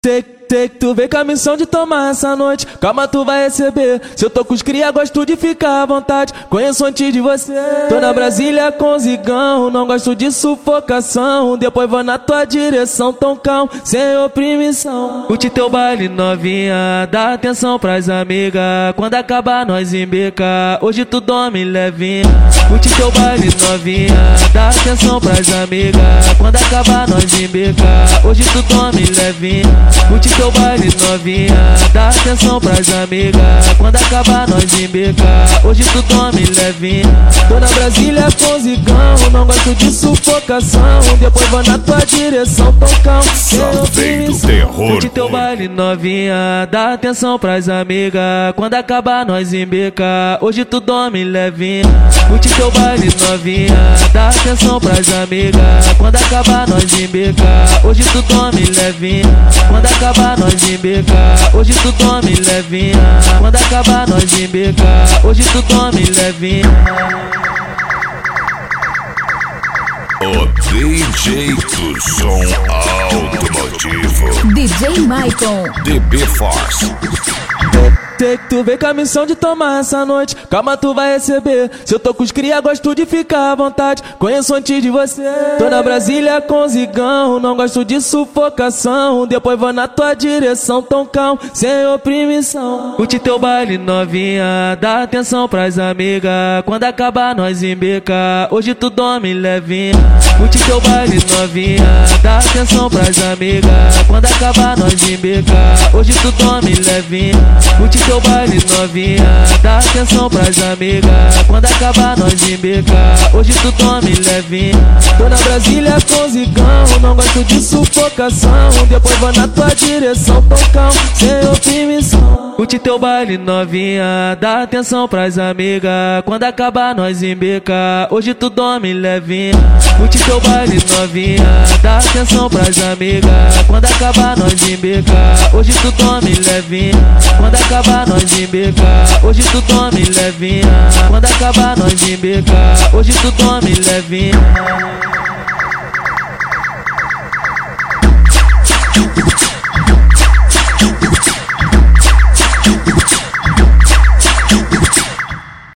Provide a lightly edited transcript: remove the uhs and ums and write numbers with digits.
Sei que tu vem com a missão de tomar essa noite. Calma, tu vai receber. Se eu tô com os cria, gosto de ficar à vontade. Conheço antes de você. Tô na Brasília com zigão, não gosto de sufocação. Depois vou na tua direção, tão calmo, sem oprimição. Curte teu baile novinha, dá atenção pras amigas. Quando acabar nós embeca, hoje tu dorme levinha. Curte teu baile novinha, dá atenção pras amigas. Quando acabar nós embeca, hoje tu dorme levinha. Curte teu baile novinha, dá atenção pras amigas. Quando acabar nós embeca, hoje tu dorme levinha. Tô na Brasília com zigão, não gosto de sufocação. Depois vou na tua direção, tão calmo, sem oprimição. Curte teu baile novinha, dá atenção pras amigas. Quando acabar nós embeca, hoje tu dorme levinha. Curte teu baile novinha, dá atenção pras amigas. Quando acabar nós embeca, hoje tu dorme levinha. Quando acabar nós embeca, hoje tu dorme levinha. Quando acabar nós embeca, hoje tu dorme levinha. O DJ do som automotivo, DJ Maicon, DB Force. Sei que tu vem com a missão de tomar essa noite. Calma, tu vai receber. Se eu tô com os cria, gosto de ficar à vontade. Conheço antes de você. Tô na Brasília com zigão, não gosto de sufocação. Depois vou na tua direção, tão calmo, sem oprimição. Curte teu baile novinha, dá atenção pras amigas. Quando acabar nós embeca, hoje tu dorme levinha. Curte teu baile novinha, dá atenção pras amigas. Quando acabar nós embeca, hoje tu dorme levinha. Curte teu baile novinha, dá atenção pras amigas. Quando acabar nós embeca, hoje tu dorme levinha. Tô na Brasília com zigão, não gosto de sufocação. Depois vou na tua direção, tão calmo, sem oprimição. Curte teu baile novinha, dá atenção pras amigas. Quando acabar nós embeca, hoje tu dorme levinha. Curte teu baile novinha, dá atenção pras amigas. Quando acabar nós embeca, hoje tu dorme levinha. Quando acabar nós embeca, hoje tu dorme levinha. Quando acabar nós embeca, hoje tu dorme levinha.